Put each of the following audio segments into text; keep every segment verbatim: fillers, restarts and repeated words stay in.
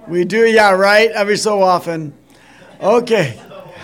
We do, yeah, right? Every so often. Okay.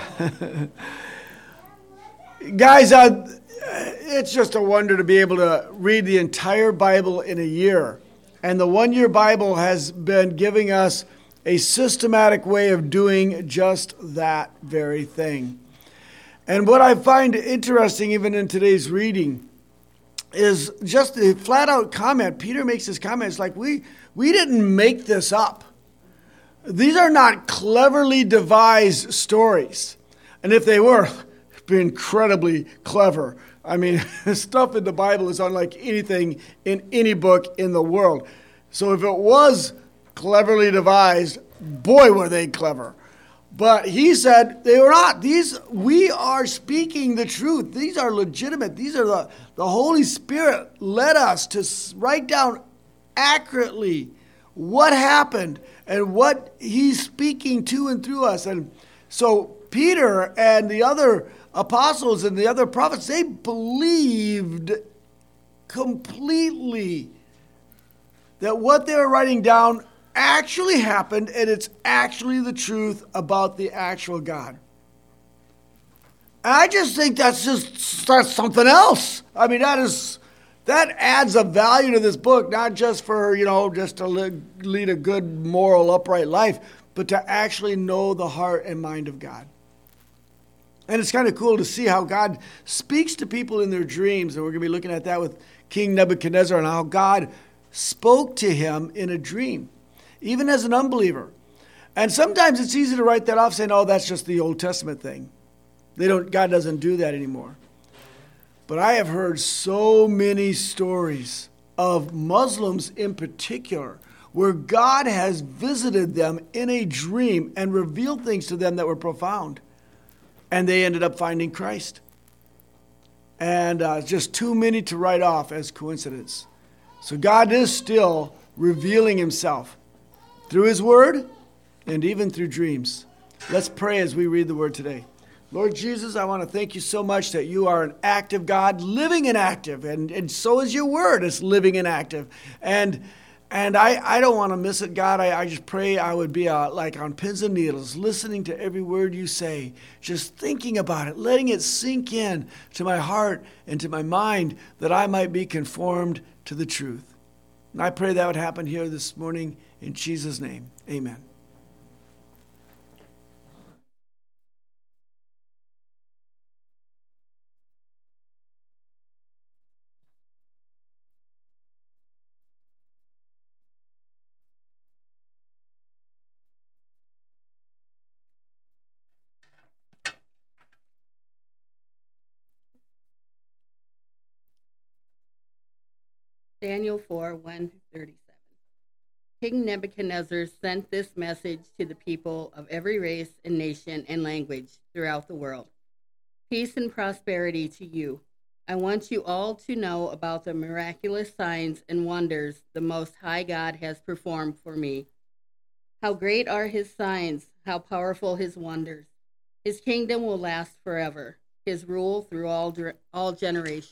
Guys, uh, it's just a wonder to be able to read the entire Bible in a year. And the one year Bible has been giving us a systematic way of doing just that very thing. And what I find interesting, even in today's reading, is just the flat out comment. Peter makes this comment. It's like, we, we didn't make this up. These are not cleverly devised stories. And if they were, it'd be incredibly clever. I mean, stuff in the Bible is unlike anything in any book in the world. So if it was cleverly devised, boy, were they clever. But he said they were not. These, we are speaking the truth. These are legitimate. These are the, the Holy Spirit led us to write down accurately what happened and what he's speaking to and through us. And so Peter and the other apostles and the other prophets, they believed completely that what they were writing down actually happened, and it's actually the truth about the actual God. I just think that's just that's something else. I mean, that is that adds a value to this book, not just for, you know, just to lead a good, moral, upright life, but to actually know the heart and mind of God. And it's kind of cool to see how God speaks to people in their dreams, and we're going to be looking at that with King Nebuchadnezzar and how God spoke to him in a dream, even as an unbeliever. And sometimes it's easy to write that off saying, oh, that's just the Old Testament thing. They don't, God doesn't do that anymore. But I have heard so many stories of Muslims in particular where God has visited them in a dream and revealed things to them that were profound. And they ended up finding Christ. And uh, just too many to write off as coincidence. So God is still revealing himself through his word and even through dreams. Let's pray as we read the word today. Lord Jesus, I want to thank you so much that you are an active God, living and active, and, and so is your word. It's living and active. And and I, I don't want to miss it, God. I, I just pray I would be uh, like on pins and needles, listening to every word you say, just thinking about it, letting it sink in to my heart and to my mind that I might be conformed to the truth. And I pray that would happen here this morning in Jesus' name. Amen. Daniel four, one through thirty-seven. King Nebuchadnezzar sent this message to the people of every race and nation and language throughout the world. Peace and prosperity to you. I want you all to know about the miraculous signs and wonders the Most High God has performed for me. How great are his signs, how powerful his wonders. His kingdom will last forever, his rule through all, all generations.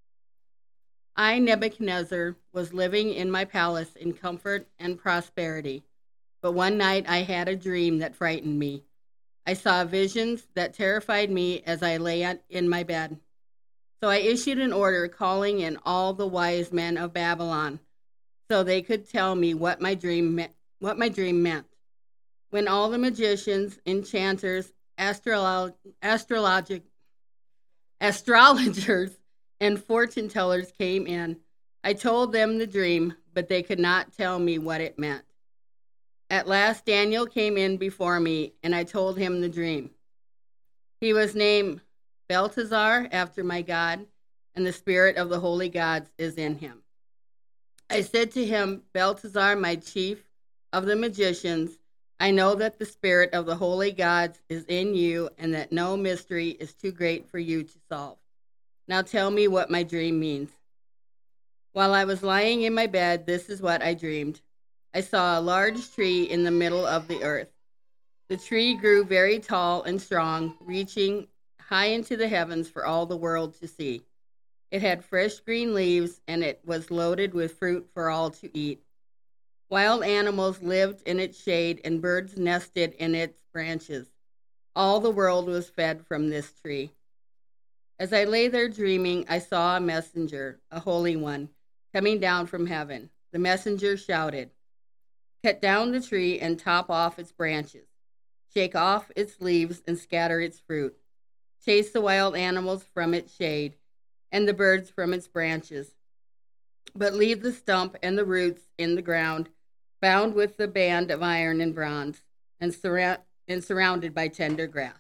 I, Nebuchadnezzar, was living in my palace in comfort and prosperity. But one night I had a dream that frightened me. I saw visions that terrified me as I lay in my bed. So I issued an order calling in all the wise men of Babylon so they could tell me what my dream meant. What my dream meant. When all the magicians, enchanters, astrolog- astrologic, astrologers, and fortune tellers came in, I told them the dream, but they could not tell me what it meant. At last Daniel came in before me, and I told him the dream. He was named Belteshazzar after my God, and the spirit of the holy gods is in him. I said to him, Belteshazzar, my chief of the magicians, I know that the spirit of the holy gods is in you, and that no mystery is too great for you to solve. Now tell me what my dream means. While I was lying in my bed, this is what I dreamed. I saw a large tree in the middle of the earth. The tree grew very tall and strong, reaching high into the heavens for all the world to see. It had fresh green leaves, and it was loaded with fruit for all to eat. Wild animals lived in its shade, and birds nested in its branches. All the world was fed from this tree. As I lay there dreaming, I saw a messenger, a holy one, coming down from heaven. The messenger shouted, "Cut down the tree and top off its branches. Shake off its leaves and scatter its fruit. Chase the wild animals from its shade and the birds from its branches. But leave the stump and the roots in the ground, bound with the band of iron and bronze, and, surra- and surrounded by tender grass."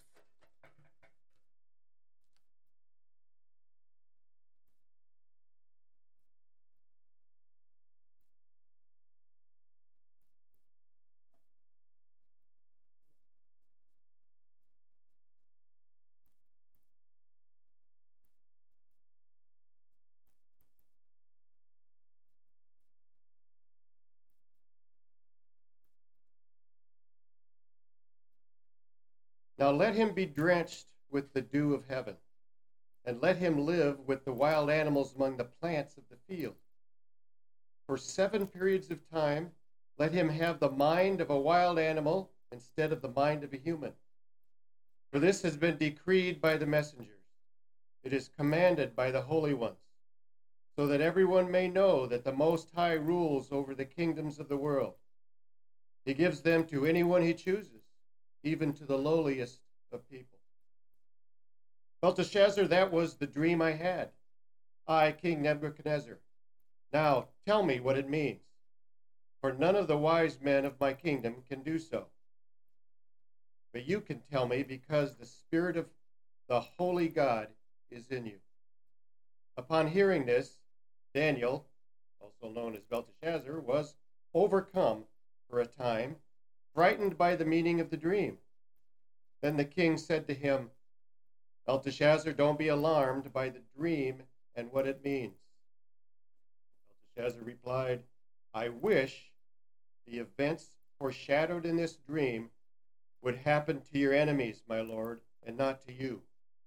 Now let him be drenched with the dew of heaven, and let him live with the wild animals among the plants of the field. For seven periods of time, let him have the mind of a wild animal instead of the mind of a human. For this has been decreed by the messengers. It is commanded by the holy ones, so that everyone may know that the Most High rules over the kingdoms of the world. He gives them to anyone he chooses, even to the lowliest of people. Belteshazzar, that was the dream I had. I, King Nebuchadnezzar. Now tell me what it means, for none of the wise men of my kingdom can do so. But you can tell me, because the Spirit of the holy God is in you. Upon hearing this, Daniel, also known as Belteshazzar, was overcome for a time, frightened by the meaning of the dream. Then the king said to him, "Belteshazzar, don't be alarmed by the dream and what it means." Belteshazzar replied, "I wish the events foreshadowed in this dream would happen to your enemies, my lord, and not to you.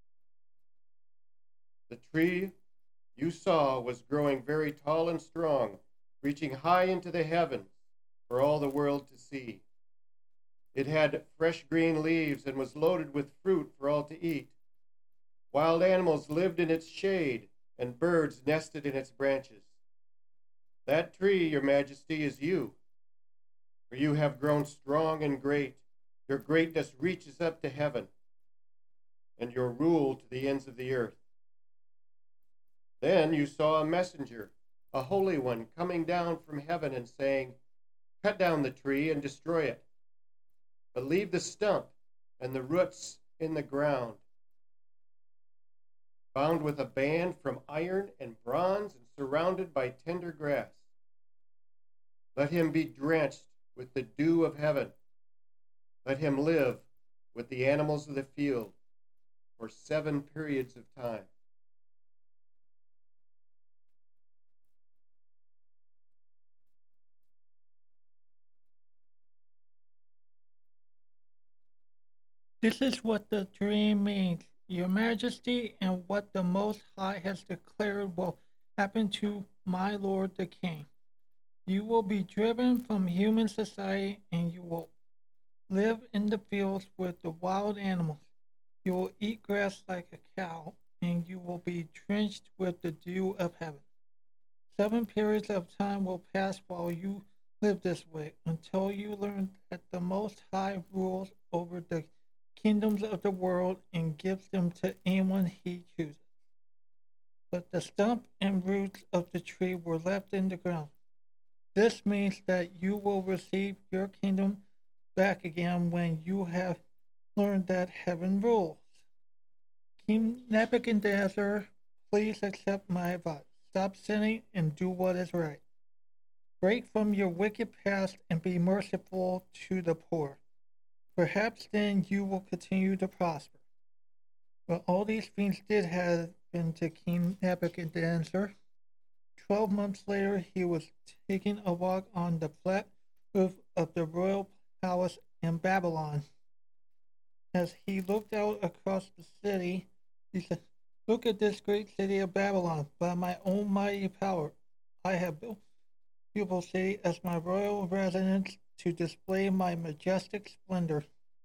The tree you saw was growing very tall and strong, reaching high into the heavens for all the world to see. It had fresh green leaves and was loaded with fruit for all to eat. Wild animals lived in its shade, and birds nested in its branches. That tree, your majesty, is you, for you have grown strong and great. Your greatness reaches up to heaven, and your rule to the ends of the earth." Then you saw a messenger, a holy one, coming down from heaven and saying, "Cut down the tree and destroy it, but leave the stump and the roots in the ground, bound with a band from iron and bronze and surrounded by tender grass. Let him be drenched with the dew of heaven. Let him live with the animals of the field for seven periods of time." This is what the dream means, Your Majesty, and what the Most High has declared will happen to my lord the king. You will be driven from human society, and you will live in the fields with the wild animals. You will eat grass like a cow, and you will be drenched with the dew of heaven. Seven periods of time will pass while you live this way, until you learn that the Most High rules over the kingdoms of the world and gives them to anyone he chooses. But the stump and roots of the tree were left in the ground. This means that you will receive your kingdom back again when you have learned that heaven rules. King Nebuchadnezzar, please accept my advice. Stop sinning and do what is right. Break from your wicked past and be merciful to the poor. Perhaps then you will continue to prosper. But all these things did happen to King Nebuchadnezzar. Twelve months later, he was taking a walk on the flat roof of the royal palace in Babylon. As he looked out across the city, he said, "Look at this great city of Babylon. By my own mighty power, I have built beautiful city as my royal residence to display my majestic splendor.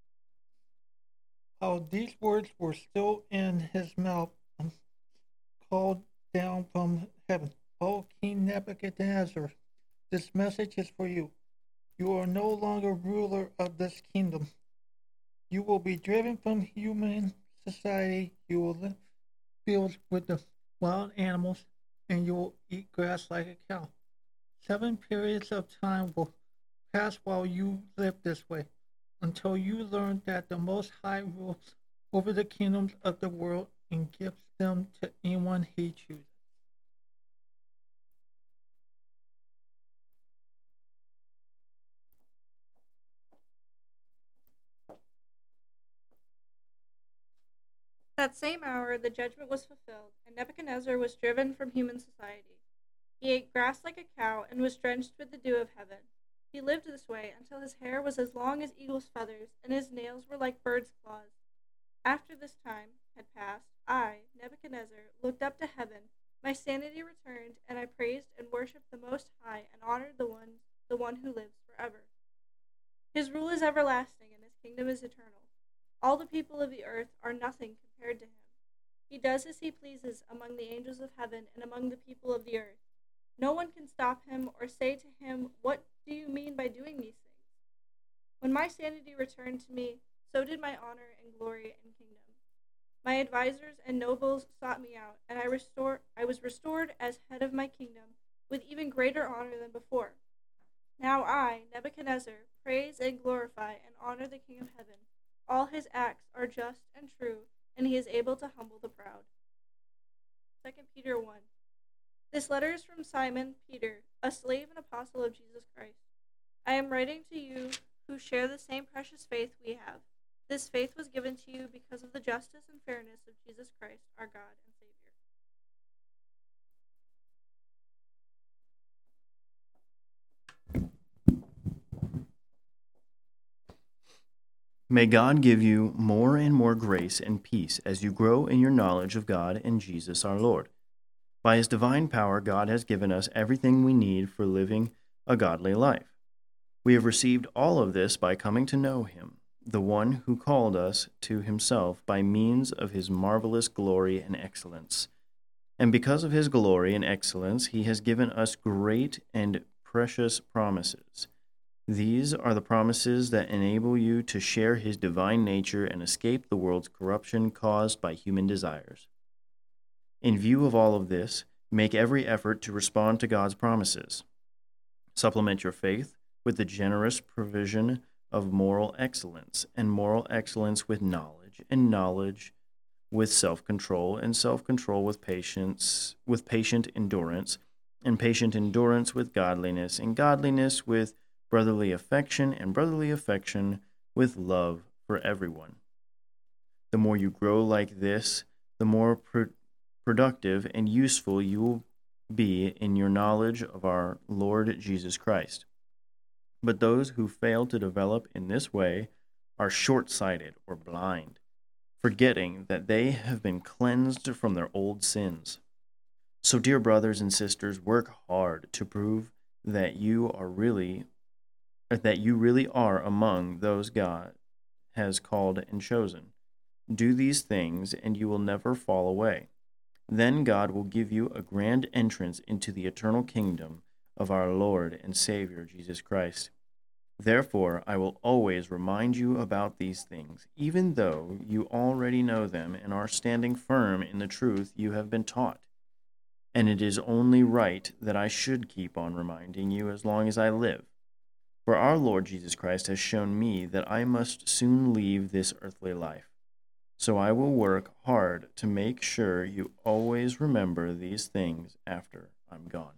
While these words were still in his mouth, and called down from heaven, O King Nebuchadnezzar, this message is for you. You are no longer ruler of this kingdom. You will be driven from human society. You will live fields with the wild animals, and you will eat grass like a cow. Seven periods of time will pass while you live this way, until you learn that the Most High rules over the kingdoms of the world and gives them to anyone he chooses. That same hour the judgment was fulfilled, and Nebuchadnezzar was driven from human society. He ate grass like a cow and was drenched with the dew of heaven. He lived this way until his hair was as long as eagle's feathers, and his nails were like bird's claws. After this time had passed, I, Nebuchadnezzar, looked up to heaven. My sanity returned, and I praised and worshipped the Most High and honored the one, the one who lives forever. His rule is everlasting, and his kingdom is eternal. All the people of the earth are nothing compared to him. He does as he pleases among the angels of heaven and among the people of the earth. No one can stop him or say to him, "What do you mean by doing these things?" When my sanity returned to me, so did my honor and glory and kingdom. My advisors and nobles sought me out, and I, restore, I was restored as head of my kingdom with even greater honor than before. Now I, Nebuchadnezzar, praise and glorify and honor the King of heaven. All his acts are just and true, and he is able to humble the proud. Second Peter one. This letter is from Simon Peter, a slave and apostle of Jesus Christ. I am writing to you who share the same precious faith we have. This faith was given to you because of the justice and fairness of Jesus Christ, our God and Savior. May God give you more and more grace and peace as you grow in your knowledge of God and Jesus our Lord. By his divine power, God has given us everything we need for living a godly life. We have received all of this by coming to know him, the one who called us to himself by means of his marvelous glory and excellence. And because of his glory and excellence, he has given us great and precious promises. These are the promises that enable you to share his divine nature and escape the world's corruption caused by human desires. In view of all of this, make every effort to respond to God's promises. Supplement your faith with the generous provision of moral excellence, and moral excellence with knowledge, and knowledge with self-control, and self-control with patience, with patient endurance, and patient endurance with godliness, and godliness with brotherly affection, and brotherly affection with love for everyone. The more you grow like this, the more pro- productive and useful you will be in your knowledge of our Lord Jesus Christ. But those who fail to develop in this way are short-sighted or blind, forgetting that they have been cleansed from their old sins. So, dear brothers and sisters, work hard to prove that you are really that you really are among those God has called and chosen. Do these things, and you will never fall away. Then God will give you a grand entrance into the eternal kingdom of our Lord and Savior, Jesus Christ. Therefore, I will always remind you about these things, even though you already know them and are standing firm in the truth you have been taught. And it is only right that I should keep on reminding you as long as I live. For our Lord Jesus Christ has shown me that I must soon leave this earthly life. So I will work hard to make sure you always remember these things after I'm gone.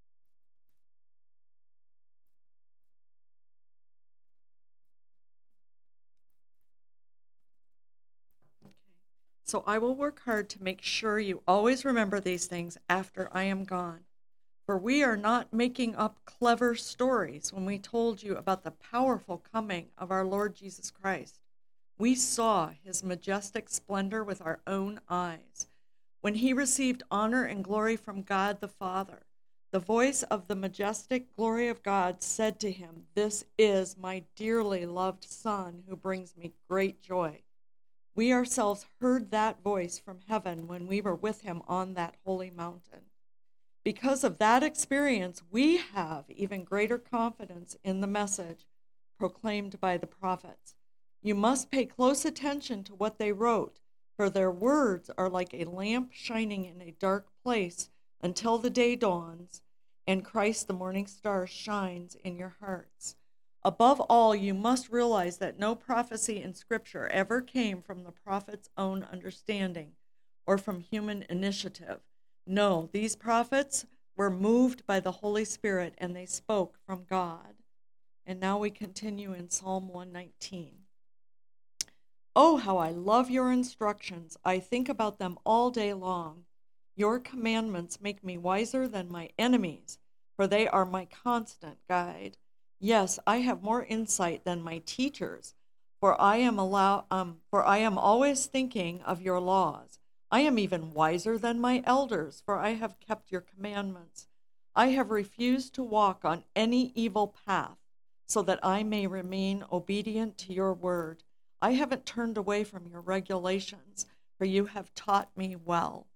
So I will work hard to make sure you always remember these things after I am gone. For we are not making up clever stories when we told you about the powerful coming of our Lord Jesus Christ. We saw his majestic splendor with our own eyes when he received honor and glory from God the Father. The voice of the majestic glory of God said to him, "This is my dearly loved Son, who brings me great joy." We ourselves heard that voice from heaven when we were with him on that holy mountain. Because of that experience, we have even greater confidence in the message proclaimed by the prophets. You must pay close attention to what they wrote, for their words are like a lamp shining in a dark place until the day dawns and Christ the morning star shines in your hearts. Above all, you must realize that no prophecy in Scripture ever came from the prophet's own understanding or from human initiative. No, these prophets were moved by the Holy Spirit and they spoke from God. And now we continue in Psalm one nineteen. Oh, how I love your instructions. I think about them all day long. Your commandments make me wiser than my enemies, for they are my constant guide. Yes, I have more insight than my teachers, for I am allow, um, for I am always thinking of your laws. I am even wiser than my elders, for I have kept your commandments. I have refused to walk on any evil path, so that I may remain obedient to your word. I haven't turned away from your regulations, for you have taught me well.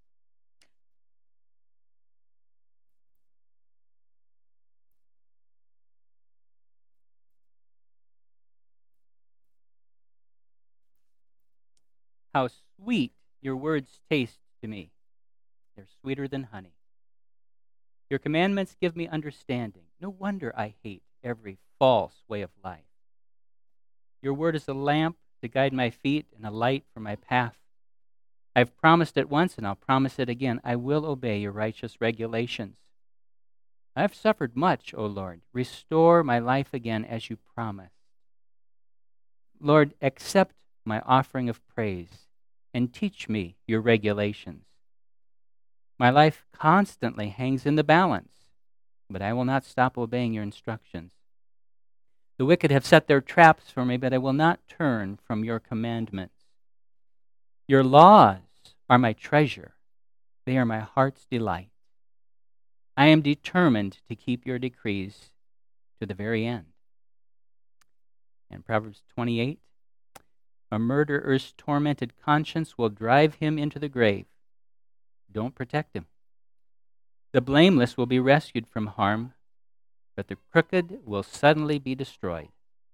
How sweet your words taste to me. They're sweeter than honey. Your commandments give me understanding. No wonder I hate every false way of life. Your word is a lamp to guide my feet and a light for my path. I've promised it once and I'll promise it again. I will obey your righteous regulations. I've suffered much, O Lord. Restore my life again as you promised. Lord, accept my offering of praise and teach me your regulations. My life constantly hangs in the balance, but I will not stop obeying your instructions. The wicked have set their traps for me, but I will not turn from your commandments. Your laws are my treasure. They are my heart's delight. I am determined to keep your decrees to the very end. And Proverbs twenty-eight, a murderer's tormented conscience will drive him into the grave. Don't protect him. The blameless will be rescued from harm, but the crooked will suddenly be destroyed.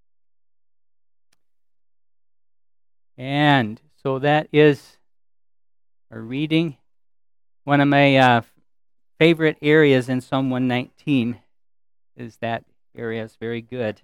And so that is a reading. One of my uh, favorite areas in Psalm one nineteen is that area. It's very good.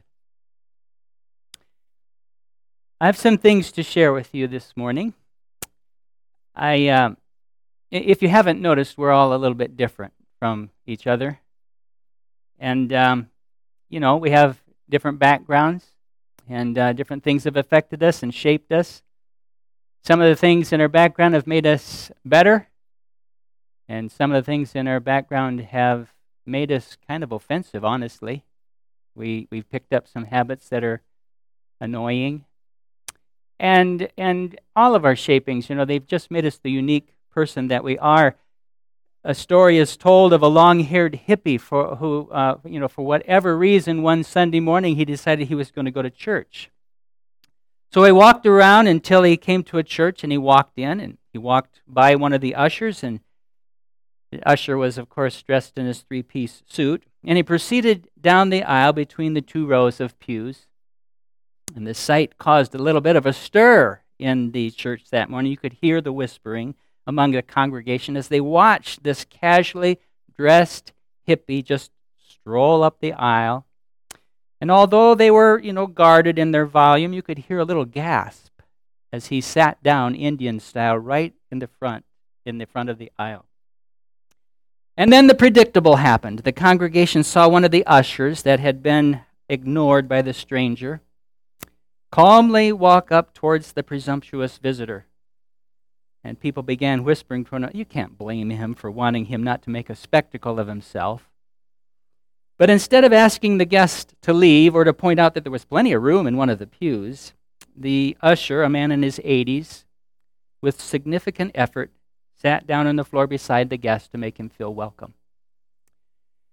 I have some things to share with you this morning. I, um, if you haven't noticed, we're all a little bit different from each other. And, um, you know, we have different backgrounds, and uh, different things have affected us and shaped us. Some of the things in our background have made us better, and some of the things in our background have made us kind of offensive, honestly. We, we've picked up some habits that are annoying. And and all of our shapings, you know, they've just made us the unique person that we are. A story is told of a long-haired hippie for who, uh, you know, for whatever reason, one Sunday morning he decided he was going to go to church. So he walked around until he came to a church, and he walked in, and he walked by one of the ushers, and the usher was, of course, dressed in his three-piece suit, and he proceeded down the aisle between the two rows of pews. And the sight caused a little bit of a stir in the church that morning. You could hear the whispering among the congregation as they watched this casually dressed hippie just stroll up the aisle. And although they were, you know, guarded in their volume, you could hear a little gasp as he sat down Indian style right in the front, in the front of the aisle. And then the predictable happened. The congregation saw one of the ushers that had been ignored by the stranger calmly walk up towards the presumptuous visitor. And people began whispering to him, you can't blame him for wanting him not to make a spectacle of himself. But instead of asking the guest to leave or to point out that there was plenty of room in one of the pews, the usher, a man in his eighties, with significant effort, sat down on the floor beside the guest to make him feel welcome.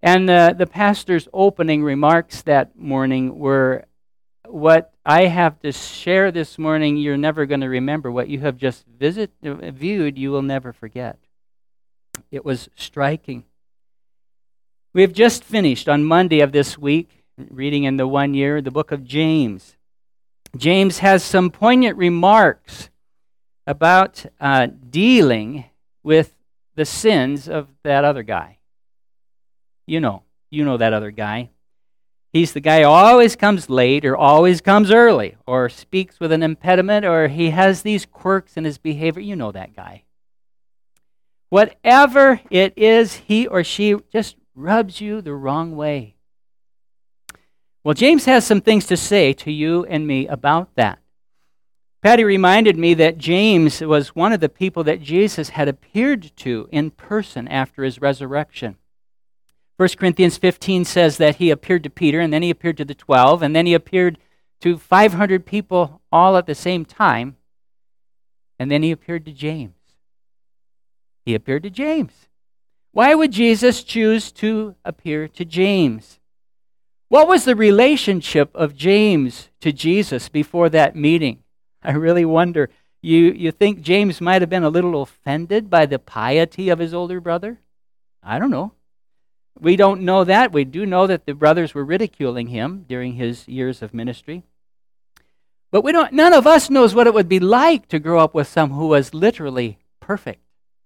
And the, the pastor's opening remarks that morning were, what I have to share this morning, you're never going to remember. What you have just visit, viewed, you will never forget. It was striking. We have just finished on Monday of this week, reading in the one year, the book of James. James has some poignant remarks about uh, dealing with the sins of that other guy. You know, you know that other guy. He's the guy who always comes late or always comes early or speaks with an impediment or he has these quirks in his behavior. You know that guy. Whatever it is, he or she just rubs you the wrong way. Well, James has some things to say to you and me about that. Patty reminded me that James was one of the people that Jesus had appeared to in person after his resurrection. First Corinthians fifteen says that he appeared to Peter, and then he appeared to the twelve, and then he appeared to five hundred people all at the same time, and then he appeared to James. He appeared to James. Why would Jesus choose to appear to James? What was the relationship of James to Jesus before that meeting? I really wonder. You, you think James might have been a little offended by the piety of his older brother? I don't know. We don't know that. We do know that the brothers were ridiculing him during his years of ministry. But we don't. None of us knows what it would be like to grow up with someone who was literally perfect.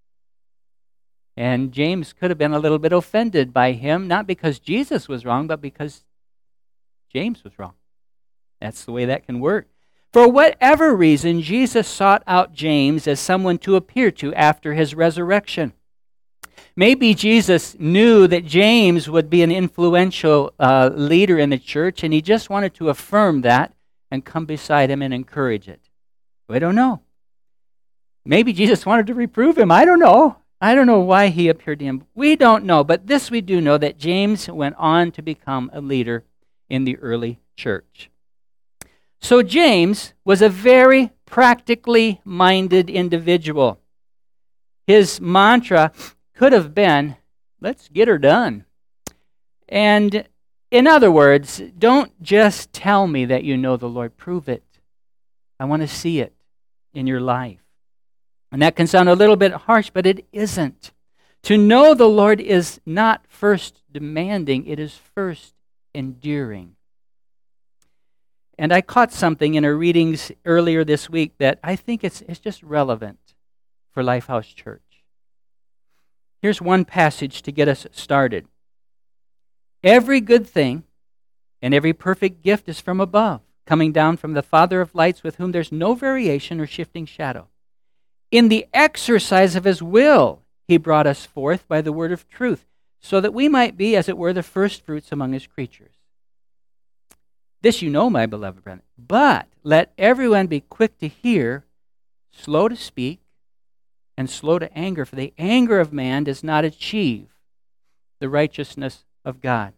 And James could have been a little bit offended by him, not because Jesus was wrong, but because James was wrong. That's the way that can work. For whatever reason, Jesus sought out James as someone to appear to after his resurrection. Maybe Jesus knew that James would be an influential uh, leader in the church, and he just wanted to affirm that and come beside him and encourage it. We don't know. Maybe Jesus wanted to reprove him. I don't know. I don't know why he appeared to him. We don't know, but this we do know, that James went on to become a leader in the early church. So James was a very practically minded individual. His mantra could have been, let's get her done. And in other words, don't just tell me that you know the Lord, prove it. I want to see it in your life. And that can sound a little bit harsh, but it isn't. To know the Lord is not first demanding, it is first enduring. And I caught something in our readings earlier this week that I think it's, it's just relevant for Lifehouse Church. Here's one passage to get us started. Every good thing and every perfect gift is from above, coming down from the Father of lights, with whom there's no variation or shifting shadow. In the exercise of his will, he brought us forth by the word of truth, so that we might be, as it were, the first fruits among his creatures. This you know, my beloved brethren, but let everyone be quick to hear, slow to speak, and slow to anger, for the anger of man does not achieve the righteousness of God.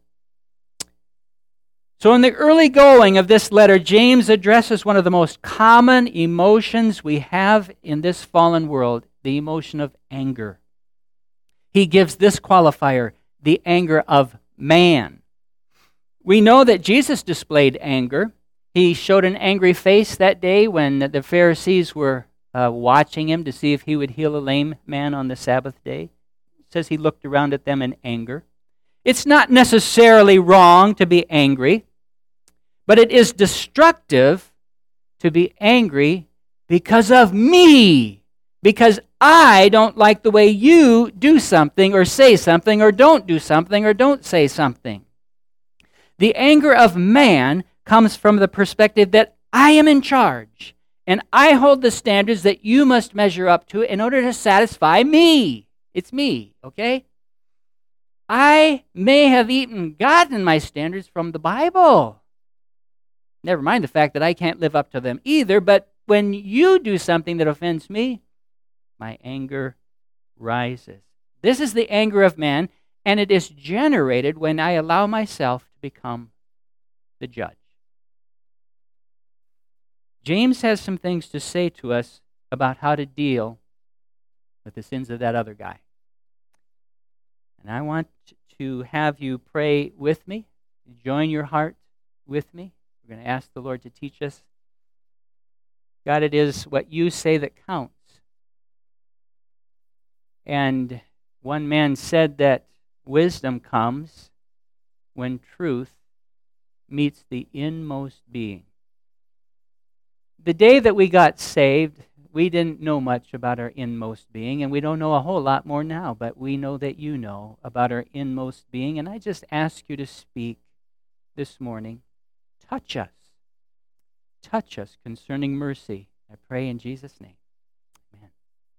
So in the early going of this letter, James addresses one of the most common emotions we have in this fallen world, the emotion of anger. He gives this qualifier, the anger of man. We know that Jesus displayed anger. He showed an angry face that day when the Pharisees were Uh, watching him to see if he would heal a lame man on the Sabbath day. It says he looked around at them in anger. It's not necessarily wrong to be angry, but it is destructive to be angry because of me, because I don't like the way you do something or say something or don't do something or don't say something. The anger of man comes from the perspective that I am in charge. And I hold the standards that you must measure up to in order to satisfy me. It's me, okay? I may have even gotten my standards from the Bible. Never mind the fact that I can't live up to them either, but when you do something that offends me, my anger rises. This is the anger of man, and it is generated when I allow myself to become the judge. James has some things to say to us about how to deal with the sins of that other guy. And I want to have you pray with me, join your heart with me. We're going to ask the Lord to teach us. God, it is what you say that counts. And one man said that wisdom comes when truth meets the inmost being. The day that we got saved, we didn't know much about our inmost being, and we don't know a whole lot more now, but we know that you know about our inmost being, and I just ask you to speak this morning. Touch us. Touch us concerning mercy. I pray in Jesus' name. Amen.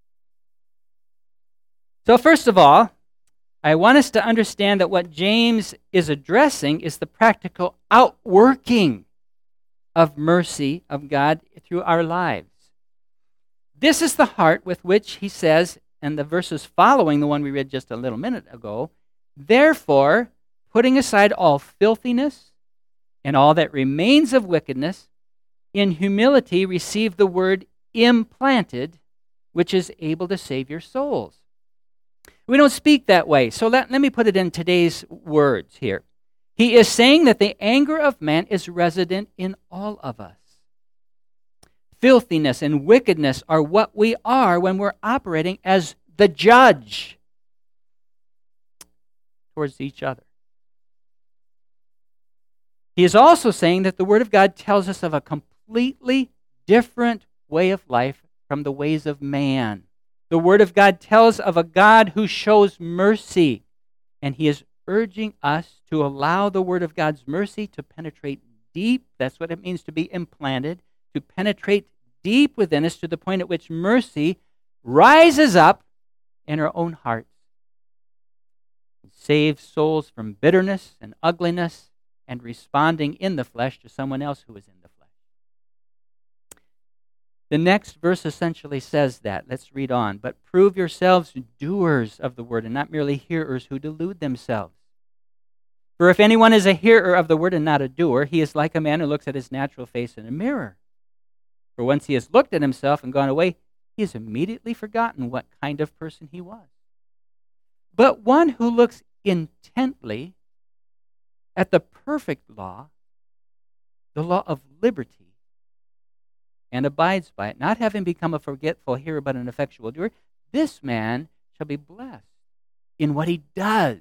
So first of all, I want us to understand that what James is addressing is the practical outworking of mercy of God through our lives. This is the heart with which he says, and the verses following the one we read just a little minute ago, therefore, putting aside all filthiness and all that remains of wickedness, in humility receive the word implanted, which is able to save your souls. We don't speak that way, so let, let me put it in today's words here. He is saying that the anger of man is resident in all of us. Filthiness and wickedness are what we are when we're operating as the judge towards each other. He is also saying that the Word of God tells us of a completely different way of life from the ways of man. The Word of God tells of a God who shows mercy, and he is urging us to allow the Word of God's mercy to penetrate deep. That's what it means to be implanted, to penetrate deep within us to the point at which mercy rises up in our own hearts and saves souls from bitterness and ugliness and responding in the flesh to someone else who is in the flesh. The next verse essentially says that. Let's read on. But prove yourselves doers of the word and not merely hearers who delude themselves. For if anyone is a hearer of the word and not a doer, he is like a man who looks at his natural face in a mirror. For once he has looked at himself and gone away, he has immediately forgotten what kind of person he was. But one who looks intently at the perfect law, the law of liberty, and abides by it, not having become a forgetful hearer but an effectual doer, this man shall be blessed in what he does.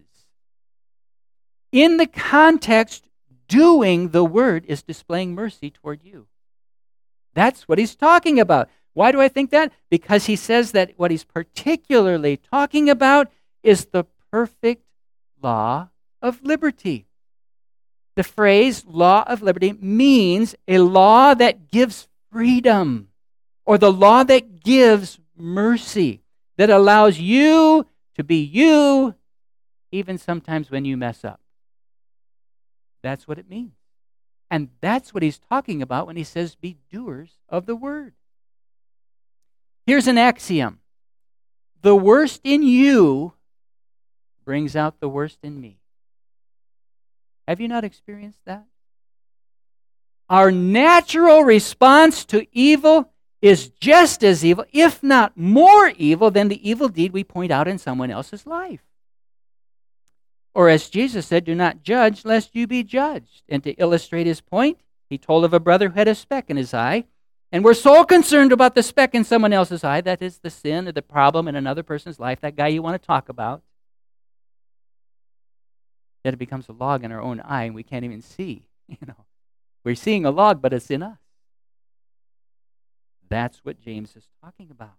In the context, doing the word is displaying mercy toward you. That's what he's talking about. Why do I think that? Because he says that what he's particularly talking about is the perfect law of liberty. The phrase law of liberty means a law that gives freedom, or the law that gives mercy, that allows you to be you, even sometimes when you mess up. That's what it means. And that's what he's talking about when he says, be doers of the word. Here's an axiom. The worst in you brings out the worst in me. Have you not experienced that? Our natural response to evil is just as evil, if not more evil, than the evil deed we point out in someone else's life. Or as Jesus said, do not judge lest you be judged. And to illustrate his point, he told of a brother who had a speck in his eye. And we're so concerned about the speck in someone else's eye, that is the sin or the problem in another person's life, that guy you want to talk about, that it becomes a log in our own eye and we can't even see. You know, we're seeing a log, but it's in us. That's what James is talking about.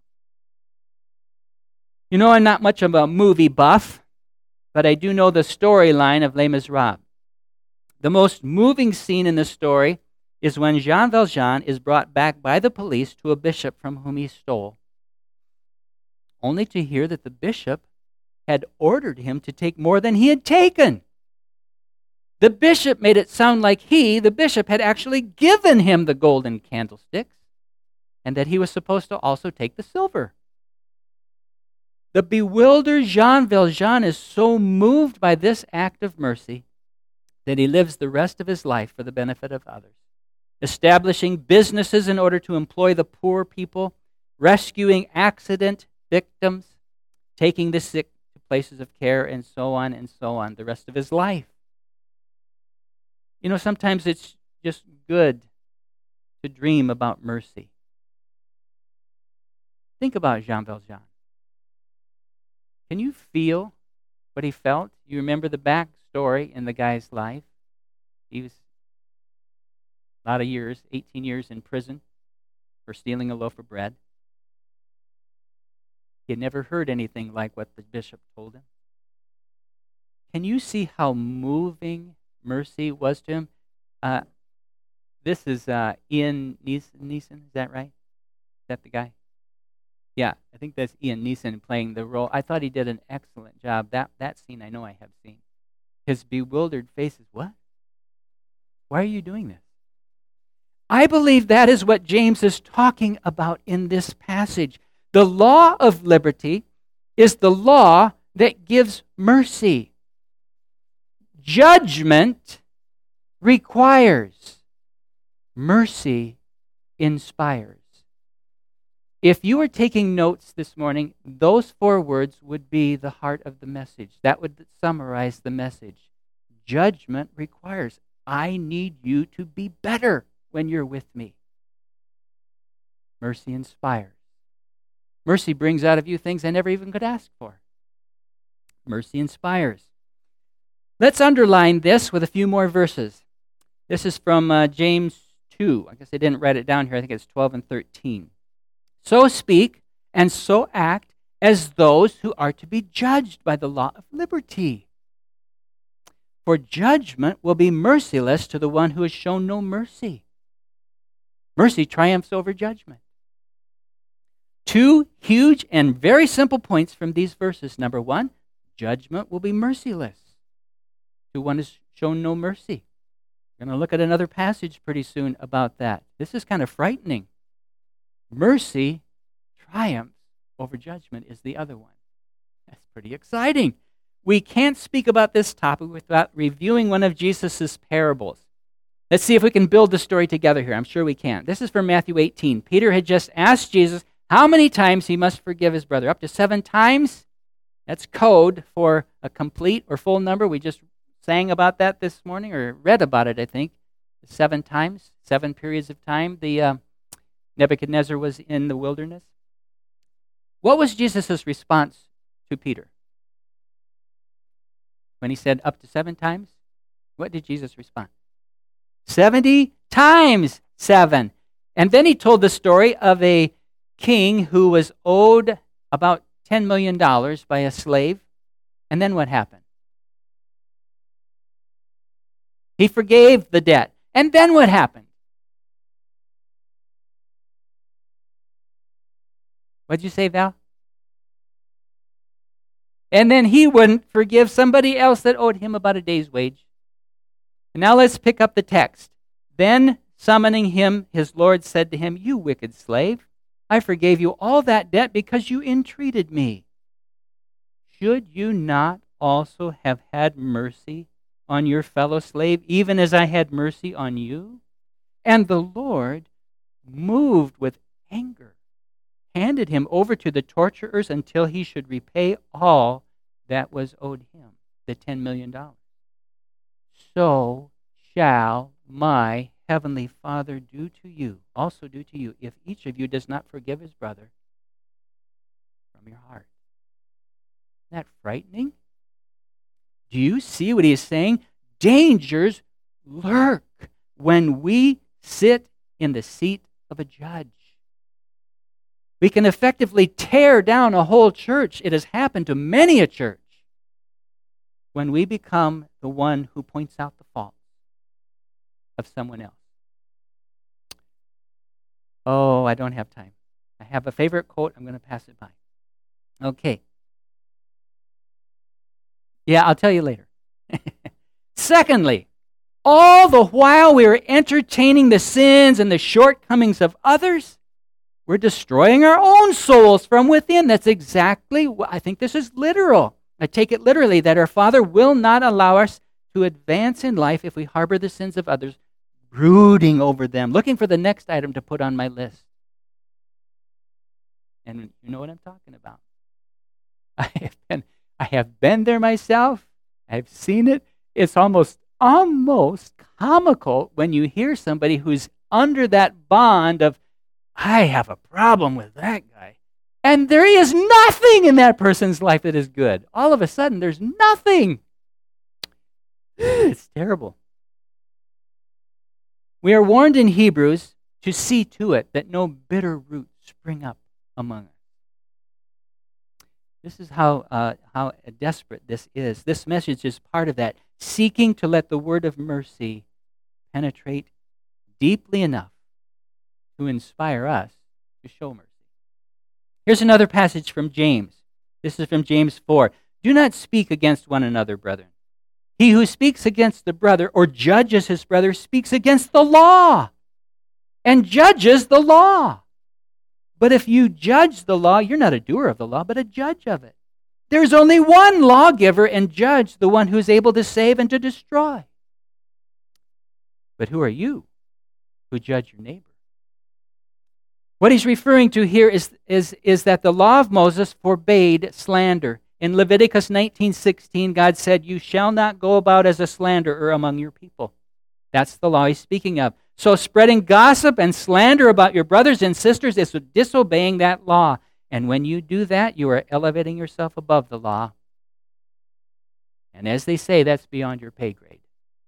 You know, I'm not much of a movie buff, but I do know the storyline of Les Miserables. The most moving scene in the story is when Jean Valjean is brought back by the police to a bishop from whom he stole, only to hear that the bishop had ordered him to take more than he had taken. The bishop made it sound like he, the bishop, had actually given him the golden candlesticks and that he was supposed to also take the silver. The bewildered Jean Valjean is so moved by this act of mercy that he lives the rest of his life for the benefit of others, establishing businesses in order to employ the poor people, rescuing accident victims, taking the sick to places of care, and so on and so on the rest of his life. You know, sometimes it's just good to dream about mercy. Think about Jean Valjean. Can you feel what he felt? You remember the backstory in the guy's life. He was a lot of years, eighteen years in prison for stealing a loaf of bread. He had never heard anything like what the bishop told him. Can you see how moving mercy was to him? Uh, this is uh, Ian Neeson, Neeson, is that right? Is that the guy? Yeah, I think that's Ian Neeson playing the role. I thought he did an excellent job. That that scene I know I have seen. His bewildered face is, what? Why are you doing this? I believe that is what James is talking about in this passage. The law of liberty is the law that gives mercy. Judgment requires. Mercy inspires. If you were taking notes this morning, those four words would be the heart of the message. That would summarize the message. Judgment requires. I need you to be better when you're with me. Mercy inspires. Mercy brings out of you things I never even could ask for. Mercy inspires. Let's underline this with a few more verses. This is from uh, James two. I guess I didn't write it down here. I think it's twelve and thirteen. So speak and so act as those who are to be judged by the law of liberty. For judgment will be merciless to the one who has shown no mercy. Mercy triumphs over judgment. Two huge and very simple points from these verses. Number one, judgment will be merciless to one who has shown no mercy. We're going to look at another passage pretty soon about that. This is kind of frightening. Mercy triumphs over judgment is the other one. That's pretty exciting. We can't speak about this topic without reviewing one of Jesus' parables. Let's see if we can build the story together here. I'm sure we can. This is from Matthew eighteen. Peter had just asked Jesus how many times he must forgive his brother. Up to seven times. That's code for a complete or full number. We just sang about that this morning, or read about it, I think. Seven times, seven periods of time. The uh, Nebuchadnezzar was in the wilderness. What was Jesus' response to Peter? When he said up to seven times, what did Jesus respond? Seventy times seven. And then he told the story of a king who was owed about ten million dollars by a slave. And then what happened? He forgave the debt. And then what happened? What'd you say, Val? And then he wouldn't forgive somebody else that owed him about a day's wage. And now let's pick up the text. Then, summoning him, his Lord said to him, "You wicked slave, I forgave you all that debt because you entreated me. Should you not also have had mercy on your fellow slave, even as I had mercy on you?" And the Lord, moved with anger, handed him over to the torturers until he should repay all that was owed him, the ten million dollars. So shall my heavenly Father do to you, also do to you, if each of you does not forgive his brother from your heart. Isn't that frightening? Do you see what he is saying? Dangers lurk when we sit in the seat of a judge. We can effectively tear down a whole church. It has happened to many a church when we become the one who points out the faults of someone else. Oh, I don't have time. I have a favorite quote. I'm going to pass it by. Okay. Yeah, I'll tell you later. Secondly, all the while we are entertaining the sins and the shortcomings of others, we're destroying our own souls from within. That's exactly what I think this is literal. I take it literally that our Father will not allow us to advance in life if we harbor the sins of others, brooding over them, looking for the next item to put on my list. And you know what I'm talking about. I have been, I have been there myself. I've seen it. It's almost, almost comical when you hear somebody who's under that bond of, I have a problem with that guy. And there is nothing in that person's life that is good. All of a sudden, there's nothing. It's terrible. We are warned in Hebrews to see to it that no bitter roots spring up among us. This is how, uh, how desperate this is. This message is part of that, seeking to let the word of mercy penetrate deeply enough to inspire us to show mercy. Here's another passage from James. This is from James four. Do not speak against one another, brethren. He who speaks against the brother or judges his brother speaks against the law and judges the law. But if you judge the law, you're not a doer of the law, but a judge of it. There's only one lawgiver and judge, the one who's able to save and to destroy. But who are you who judge your neighbor? What he's referring to here is, is, is that the law of Moses forbade slander. In Leviticus nineteen sixteen, God said, you shall not go about as a slanderer among your people. That's the law he's speaking of. So spreading gossip and slander about your brothers and sisters is disobeying that law. And when you do that, you are elevating yourself above the law. And as they say, that's beyond your pay grade.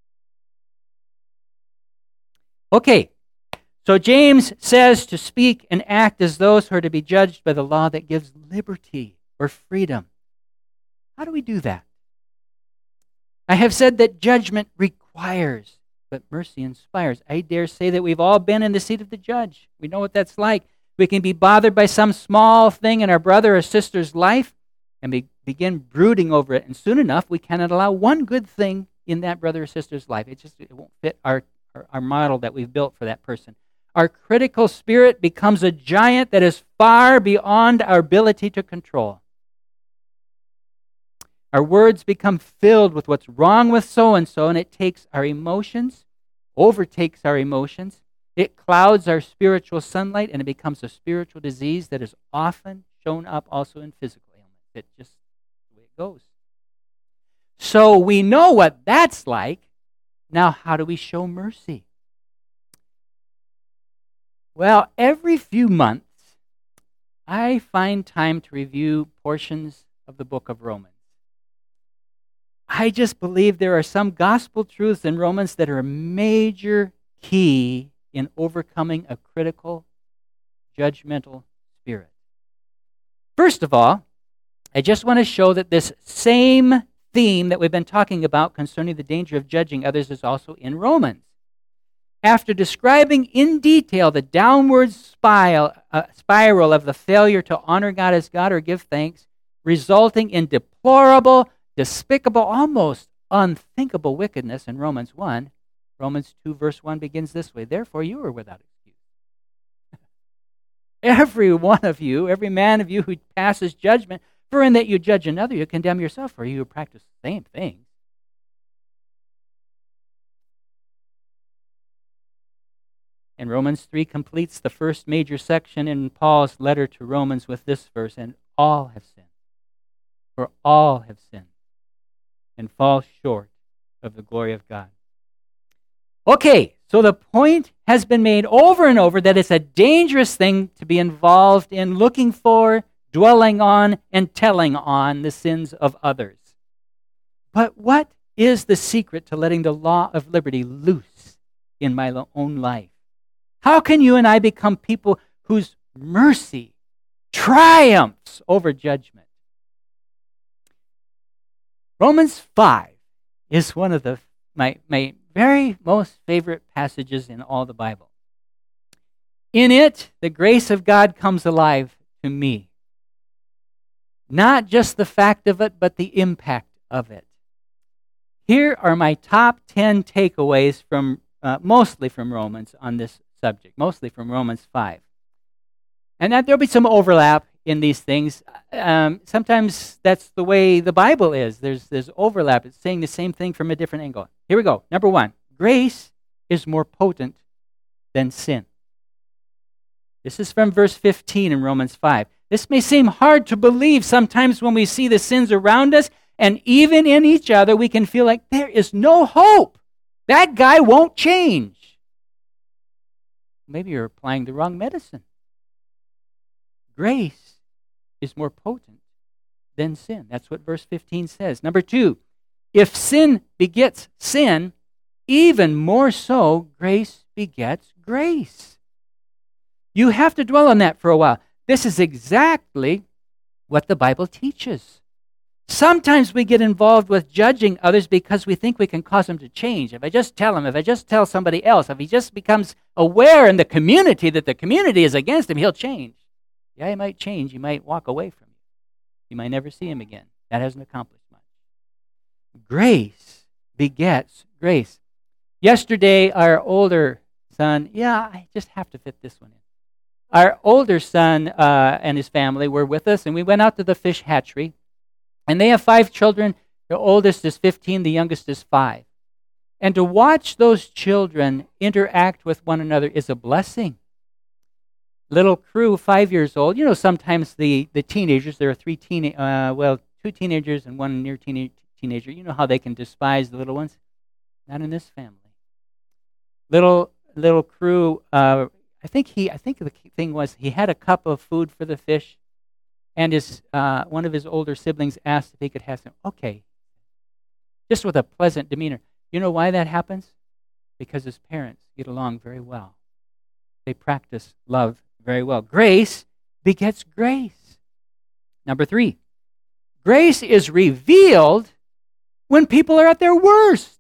Okay, so James says to speak and act as those who are to be judged by the law that gives liberty or freedom. How do we do that? I have said that judgment requires, but mercy inspires. I dare say that we've all been in the seat of the judge. We know what that's like. We can be bothered by some small thing in our brother or sister's life and be, begin brooding over it. And soon enough, we cannot allow one good thing in that brother or sister's life. It just it won't fit our, our, our model that we've built for that person. Our critical spirit becomes a giant that is far beyond our ability to control. Our words become filled with what's wrong with so-and-so, and it takes our emotions, overtakes our emotions. It clouds our spiritual sunlight, and it becomes a spiritual disease that is often shown up also in physical ailments. It's just the way it goes. So we know what that's like. Now, how do we show mercy? Well, every few months, I find time to review portions of the book of Romans. I just believe there are some gospel truths in Romans that are a major key in overcoming a critical, judgmental spirit. First of all, I just want to show that this same theme that we've been talking about concerning the danger of judging others is also in Romans. After describing in detail the downward spiral, uh, spiral of the failure to honor God as God or give thanks, resulting in deplorable, despicable, almost unthinkable wickedness in Romans one, Romans two verse one begins this way, therefore you are without excuse. Every one of you, every man of you who passes judgment, for in that you judge another, you condemn yourself, for you practice the same things. And Romans three completes the first major section in Paul's letter to Romans with this verse, and all have sinned, for all have sinned, and fall short of the glory of God. Okay, so the point has been made over and over that it's a dangerous thing to be involved in looking for, dwelling on, and telling on the sins of others. But what is the secret to letting the law of liberty loose in my own life? How can you and I become people whose mercy triumphs over judgment? Romans five is one of the my, my very most favorite passages in all the Bible. In it, the grace of God comes alive to me. Not just the fact of it, but the impact of it. Here are my top ten takeaways from uh, mostly from Romans on this subject, mostly from Romans five. And that there'll be some overlap in these things. Um, sometimes that's the way the Bible is. There's, there's overlap. It's saying the same thing from a different angle. Here we go. Number one, grace is more potent than sin. This is from verse fifteen in Romans five. This may seem hard to believe sometimes when we see the sins around us, and even in each other, we can feel like there is no hope. That guy won't change. Maybe you're applying the wrong medicine. Grace is more potent than sin. That's what verse fifteen says. Number two, if sin begets sin, even more so, grace begets grace. You have to dwell on that for a while. This is exactly what the Bible teaches. Sometimes we get involved with judging others because we think we can cause them to change. If I just tell him, if I just tell somebody else, if he just becomes aware in the community that the community is against him, he'll change. Yeah, he might change. He might walk away from you. You might never see him again. That hasn't accomplished much. Grace begets grace. Yesterday, our older son, yeah, I just have to fit this one in. Our older son uh, and his family were with us, and we went out to the fish hatchery. And they have five children. The oldest is fifteen, the youngest is five. And to watch those children interact with one another is a blessing. Little Crew, five years old. You know, sometimes the, the teenagers, there are three teen, uh, well, two teenagers and one near teen, teenager. You know how they can despise the little ones? Not in this family. Little little Crew, uh, I think he, I think the thing was he had a cup of food for the fish, and his uh, one of his older siblings asked if he could have some. Okay, just with a pleasant demeanor. You know why that happens? Because his parents get along very well. They practice love very well. Grace begets grace. Number three, grace is revealed when people are at their worst.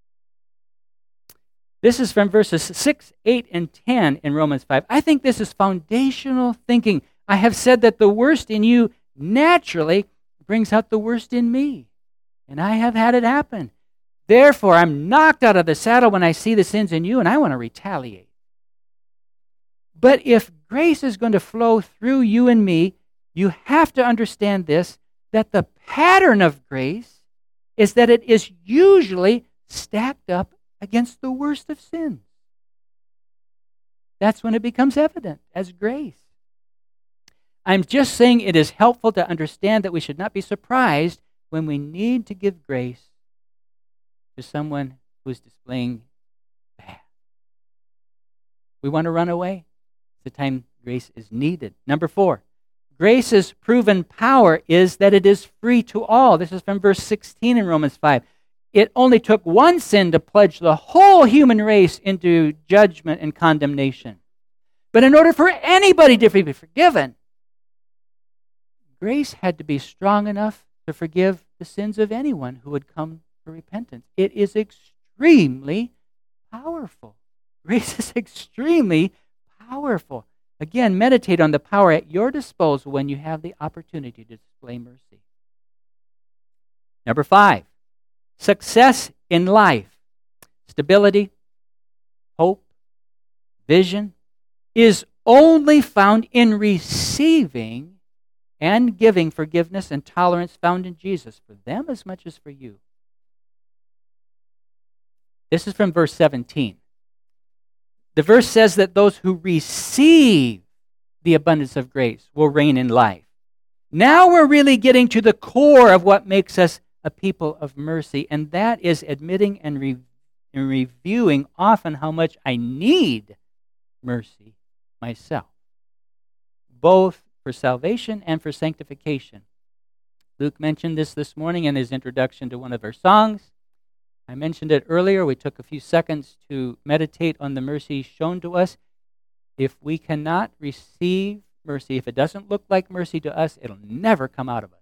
This is from verses six, eight, and ten in Romans five. I think this is foundational thinking. I have said that the worst in you naturally brings out the worst in me. And I have had it happen. Therefore, I'm knocked out of the saddle when I see the sins in you, and I want to retaliate. But if grace is going to flow through you and me, you have to understand this, that the pattern of grace is that it is usually stacked up against the worst of sins. That's when it becomes evident as grace. I'm just saying it is helpful to understand that we should not be surprised when we need to give grace to someone who is displaying bad. We want to run away. It's the time grace is needed. Number four, grace's proven power is that it is free to all. This is from verse sixteen in Romans five. It only took one sin to plunge the whole human race into judgment and condemnation. But in order for anybody to be forgiven, grace had to be strong enough to forgive the sins of anyone who would come to repentance. It is extremely powerful. Grace is extremely powerful. Again, meditate on the power at your disposal when you have the opportunity to display mercy. Number five, success in life, stability, hope, vision, is only found in receiving and giving forgiveness and tolerance found in Jesus, for them as much as for you. This is from verse seventeen. The verse says that those who receive the abundance of grace will reign in life. Now we're really getting to the core of what makes us a people of mercy, and that is admitting and, re- and reviewing often how much I need mercy myself, both for salvation and for sanctification. Luke mentioned this this morning in his introduction to one of our songs. I mentioned it earlier. We took a few seconds to meditate on the mercy shown to us. If we cannot receive mercy, if it doesn't look like mercy to us, it'll never come out of us.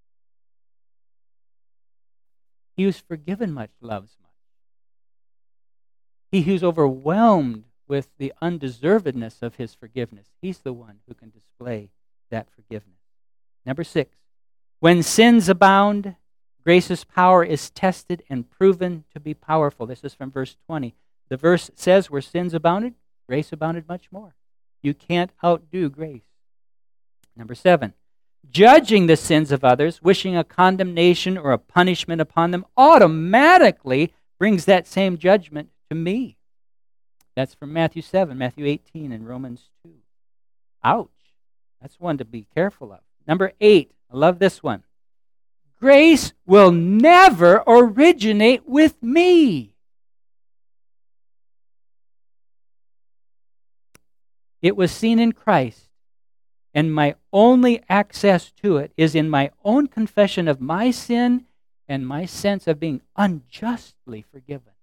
He who's forgiven much loves much. He who's overwhelmed with the undeservedness of his forgiveness, he's the one who can display that forgiveness. Number six, when sins abound, grace's power is tested and proven to be powerful. This is from verse twenty. The verse says, where sins abounded, grace abounded much more. You can't outdo grace. Number seven, judging the sins of others, wishing a condemnation or a punishment upon them, automatically brings that same judgment to me. That's from Matthew seven, Matthew eighteen, and Romans two. Ouch. That's one to be careful of. Number eight, I love this one. Grace will never originate with me. It was seen in Christ, and my only access to it is in my own confession of my sin and my sense of being unjustly forgiven.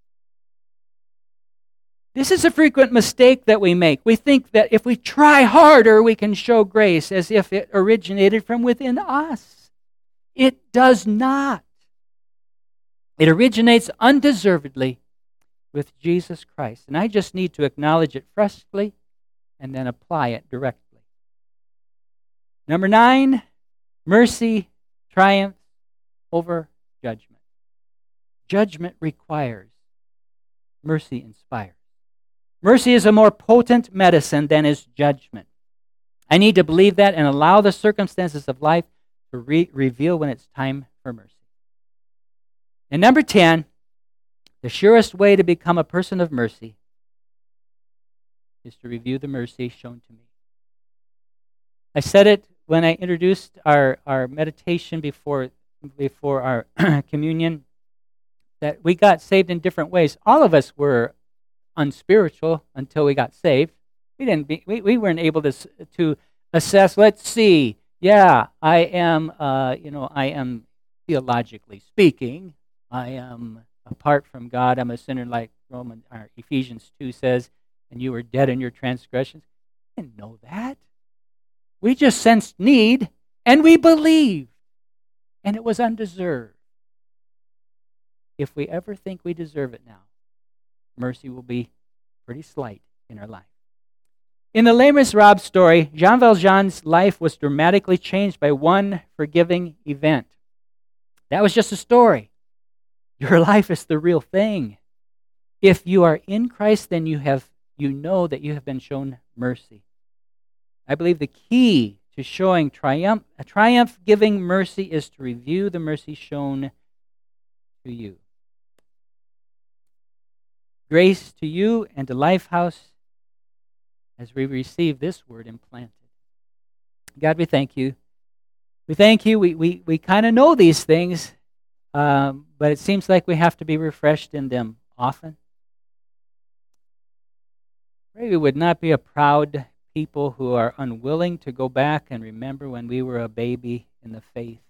This is a frequent mistake that we make. We think that if we try harder, we can show grace as if it originated from within us. It does not. It originates undeservedly with Jesus Christ. And I just need to acknowledge it freshly and then apply it directly. Number nine, mercy triumphs over judgment. Judgment requires, mercy inspires. Mercy is a more potent medicine than is judgment. I need to believe that and allow the circumstances of life to re- reveal when it's time for mercy. And number ten, the surest way to become a person of mercy is to review the mercy shown to me. I said it when I introduced our, our meditation before, before our communion, that we got saved in different ways. All of us were unspiritual until we got saved. We didn't be, we, we weren't able to to assess, let's see, yeah, I am uh, you know, I am theologically speaking, I am apart from God, I'm a sinner like Roman or Ephesians two says, and you were dead in your transgressions. We didn't know that. We just sensed need and we believed. And it was undeserved. If we ever think we deserve it now, mercy will be pretty slight in our life. In the Les Miserables story, Jean Valjean's life was dramatically changed by one forgiving event. That was just a story. Your life is the real thing. If you are in Christ, then you have you know that you have been shown mercy. I believe the key to showing triumph, a triumph-giving mercy is to review the mercy shown to you. Grace to you and to Lifehouse as we receive this word implanted. God, we thank you. We thank you. We we, we kind of know these things, um, but it seems like we have to be refreshed in them often. Pray we would not be a proud people who are unwilling to go back and remember when we were a baby in the faith.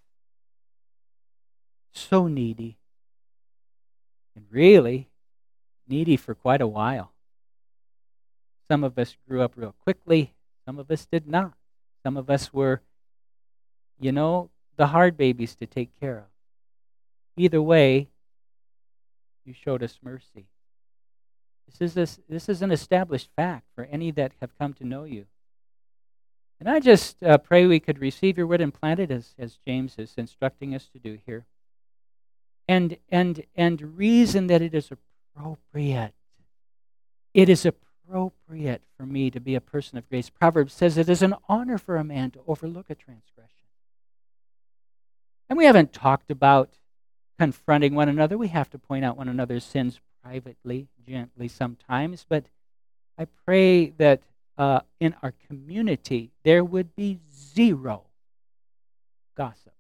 So needy. And really needy for quite a while. Some of us grew up real quickly. Some of us did not. Some of us were, you know, the hard babies to take care of. Either way, you showed us mercy. This is, a, this is an established fact for any that have come to know you. And I just uh, pray we could receive your word implanted as, as James is instructing us to do here. And, and, and reason that it is appropriate. It is appropriate for me to be a person of grace. Proverbs says it is an honor for a man to overlook a transgression. And we haven't talked about confronting one another. We have to point out one another's sins privately, gently sometimes, but I pray that uh, in our community there would be zero gossip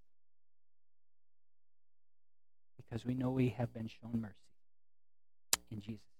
because we know we have been shown mercy. In Jesus' name.